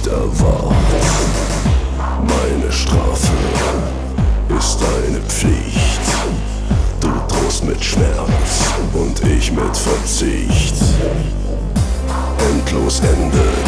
nicht erwart. Meine Strafe ist eine Pflicht. Du drohst mit Schmerz und ich mit Verzicht. Endlos endet